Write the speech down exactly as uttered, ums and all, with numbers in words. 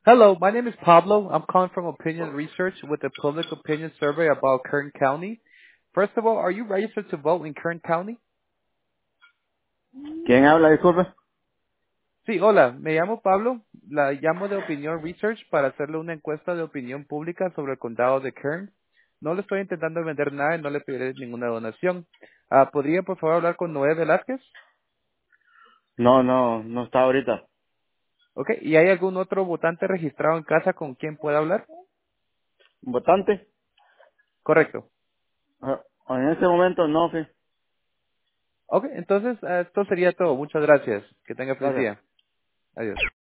Hello, my name is Pablo. I'm calling from Opinion Research with a public opinion survey about Kern County. First of all, are you registered to vote in Kern County? ¿Quién habla, disculpe? Sí, hola, me llamo Pablo. La llamo de Opinion Research para hacerle una encuesta de opinión pública sobre el condado de Kern. No le estoy intentando vender nada y no le pediré ninguna donación. Ah, ¿podría por favor hablar con Noé Velázquez? No, no, no está ahorita. Ok, ¿y hay algún otro votante registrado en casa con quien pueda hablar? ¿Votante? Correcto. Ah, en este momento no, sí. Ok, entonces ah, esto sería todo. Muchas gracias. Que tenga feliz Gracias. día. Adiós.